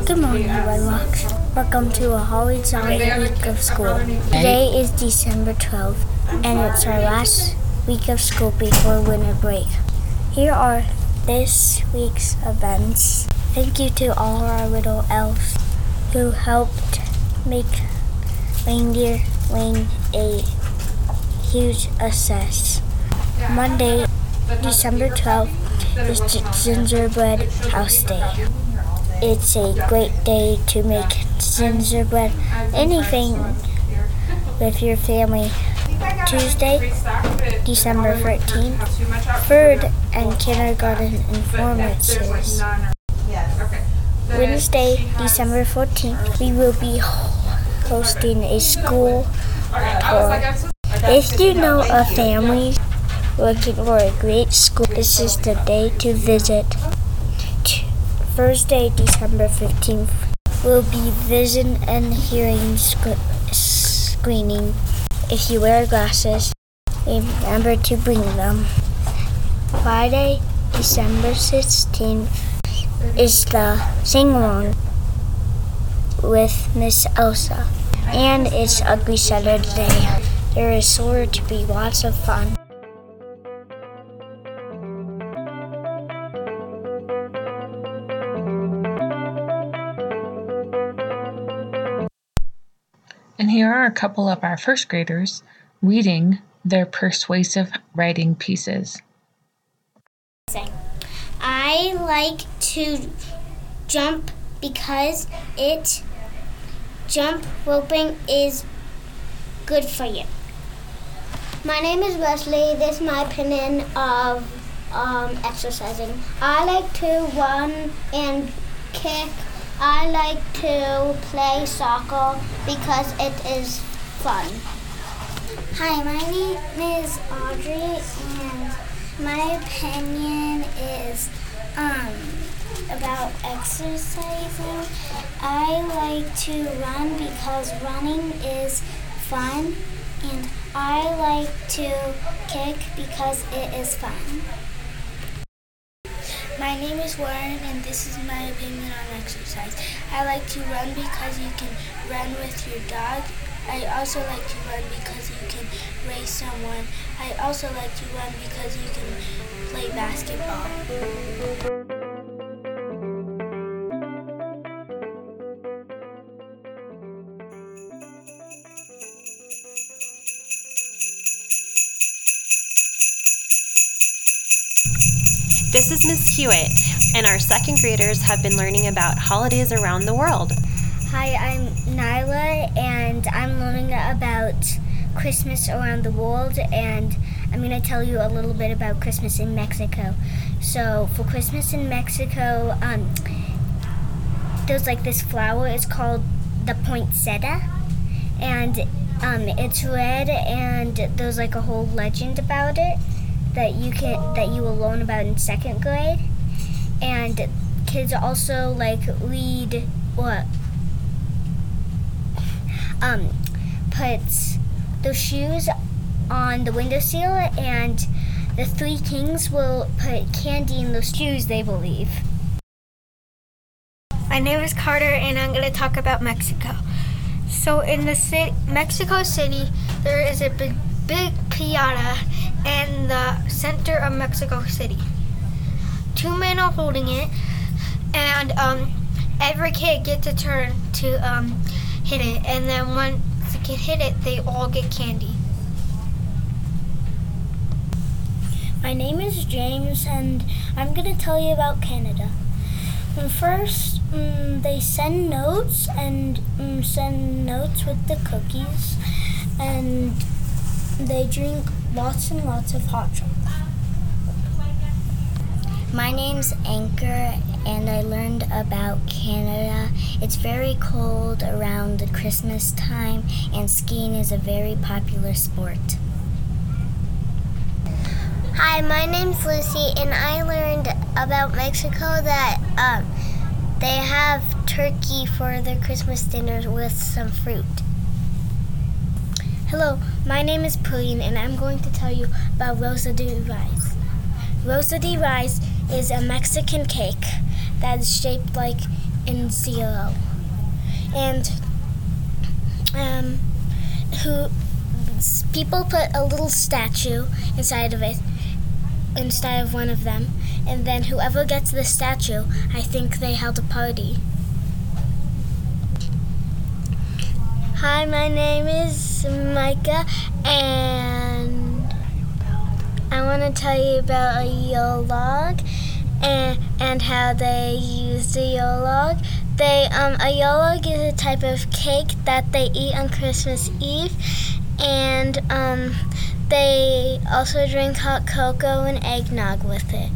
Good morning, Redlocks. Welcome to a holly jolly week of school. Today is December 12th, and it's our last week of school before winter break. Here are this week's events. Thank you to all our little elves who helped make Reindeer Lane a huge success. Monday, December 12th, is Gingerbread House Day. It's a great day to make gingerbread, anything with your family. Tuesday, December 13th, third and kindergarten informances. Wednesday, December 14th, we will be hosting a school tour. If you know a family looking for a great school, this is the day to visit. Thursday, December 15th, will be vision and hearing screening. If you wear glasses, remember to bring them. Friday, December 16th, is the sing-along with Miss Elsa, and it's Ugly Saturday. There is sure to be lots of fun. And here are a couple of our first graders reading their persuasive writing pieces. I like to jump because jump roping is good for you. My name is Wesley. This is my opinion of exercising. I like to run and kick. I like to play soccer because it is fun. Hi, my name is Audrey, and my opinion is about exercising. I like to run because running is fun, and I like to kick because it is fun. My name is Warren, and this is my opinion on exercise. I like to run because you can run with your dog. I also like to run because you can race someone. I also like to run because you can play basketball. This is Miss Hewitt, and our second graders have been learning about holidays around the world. Hi, I'm Nyla, and I'm learning about Christmas around the world, and I'm going to tell you a little bit about Christmas in Mexico. So, for Christmas in Mexico, there's like this flower. It's called the poinsettia, and it's red, and there's like a whole legend about it that you will learn about in second grade. And kids also like read what puts the shoes on the windowsill, and the three kings will put candy in those shoes, they believe. My name is Carter, and I'm going to talk about Mexico. So in the Mexico City, there is a big piñata in the center of Mexico City. Two men are holding it, and every kid gets a turn to hit it, and then once the kid hit it, they all get candy. My name is James, and I'm going to tell you about Canada. First, they send notes with the cookies, and they drink lots and lots of hot chocolate. My name's Anchor, and I learned about Canada. It's very cold around the Christmas time, and skiing is a very popular sport. Hi, my name's Lucy, and I learned about Mexico that they have turkey for their Christmas dinner with some fruit. Hello, my name is Pauline, and I'm going to tell you about Rosa de Rice. Rosa de Rice is a Mexican cake that is shaped like and 0. And people put a little statue inside of one of them, and then whoever gets the statue, I think they held a party. Hi, my name is Micah, and I want to tell you about a Yule log and how they use the Yule log. A Yule log is a type of cake that they eat on Christmas Eve, and they also drink hot cocoa and eggnog with it.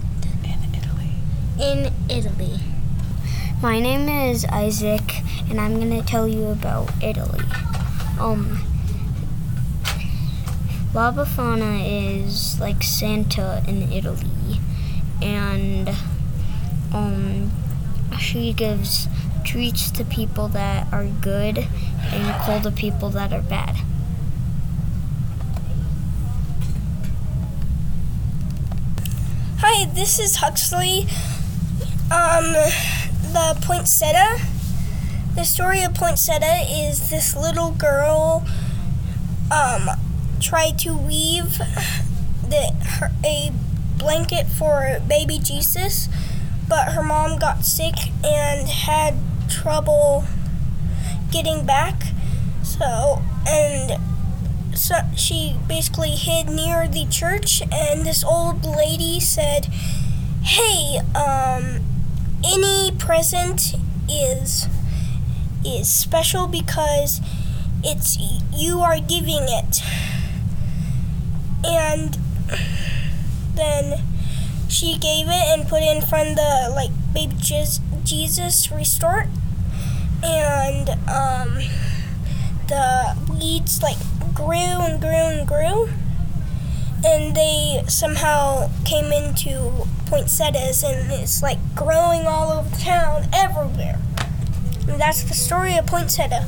In Italy. My name is Isaac, and I'm going to tell you about Italy. La Befana is like Santa in Italy, and she gives treats to people that are good and coal to people that are bad. Hi, this is Huxley. The poinsettia. The story of poinsettia is this little girl tried to weave a blanket for baby Jesus, but her mom got sick and had trouble getting back. So she basically hid near the church, and this old lady said, "Hey, any present is special because it's you are giving it." And then she gave it and put it in front of the baby Jesus restore, and the weeds grew and grew and grew, and they somehow came into poinsettias, and it's growing all over town everywhere. And that's the story of poinsettia.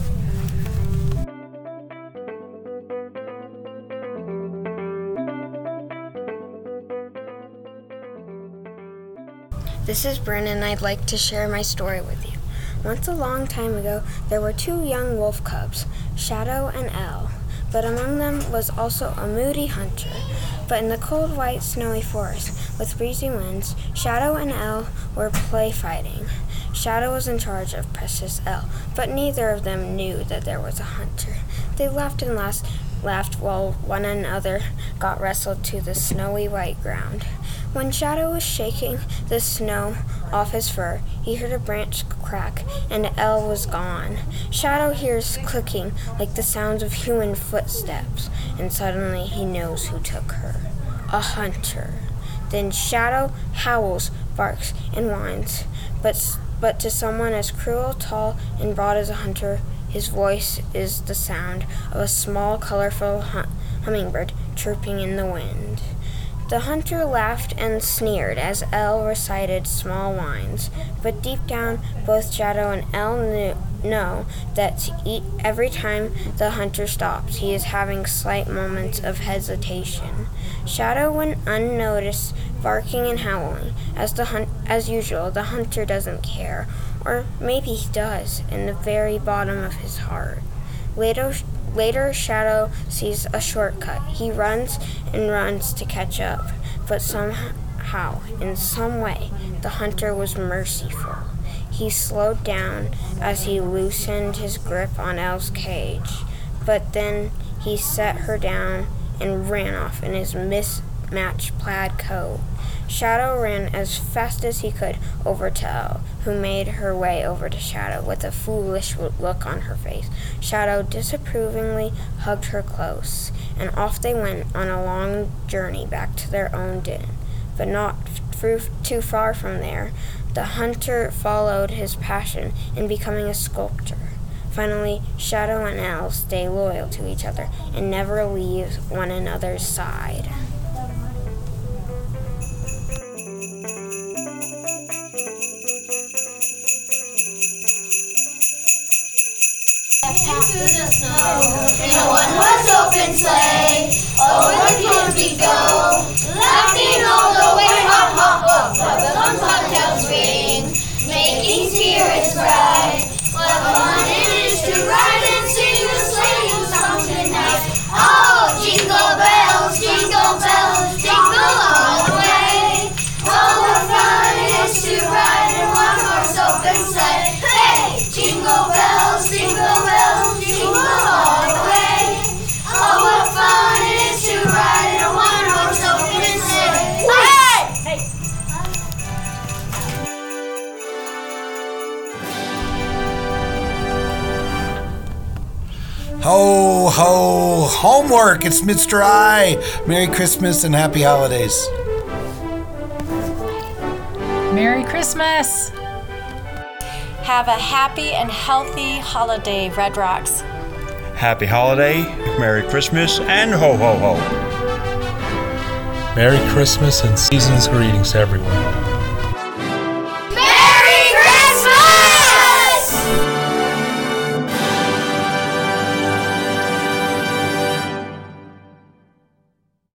This is Brennan, and I'd like to share my story with you. Once a long time ago, there were 2 young wolf cubs, Shadow and Elle, but among them was also a moody hunter. But in the cold, white, snowy forest, with breezy winds, Shadow and Elle were play fighting. Shadow was in charge of precious Elle, but neither of them knew that there was a hunter. They laughed and laughed while one another got wrestled to the snowy white ground. When Shadow was shaking the snow off his fur, he heard a branch crack, and Elle was gone. Shadow hears clicking like the sounds of human footsteps, and suddenly he knows who took her. A hunter. Then Shadow howls, barks, and whines, but to someone as cruel, tall, and broad as a hunter, his voice is the sound of a small, colorful hummingbird chirping in the wind. The hunter laughed and sneered as Elle recited small whines, but deep down, both Shadow and Elle know that every time the hunter stops, he is having slight moments of hesitation. Shadow went unnoticed, barking and howling. As usual, the hunter doesn't care, or maybe he does, in the very bottom of his heart. Later, Shadow sees a shortcut. He runs and runs to catch up, but somehow, in some way, the hunter was merciful. He slowed down as he loosened his grip on Elle's cage, but then he set her down and ran off in his mismatched plaid coat. Shadow ran as fast as he could over to Elle, who made her way over to Shadow with a foolish look on her face. Shadow disapprovingly hugged her close, and off they went on a long journey back to their own den. But not too far from there, the hunter followed his passion in becoming a sculptor. Finally, Shadow and Elle stay loyal to each other and never leave one another's side. Into the snow, in a one-horse open sleigh, over the fields we go, laughing all the way, hop, hop, hop, while the bobtails ring, making spirits Ho, ho, homework. It's Mr. I. Merry Christmas and happy holidays. Merry Christmas! Have a happy and healthy holiday, Red Rocks. Happy holiday, Merry Christmas, and ho ho ho. Merry Christmas and season's greetings, everyone.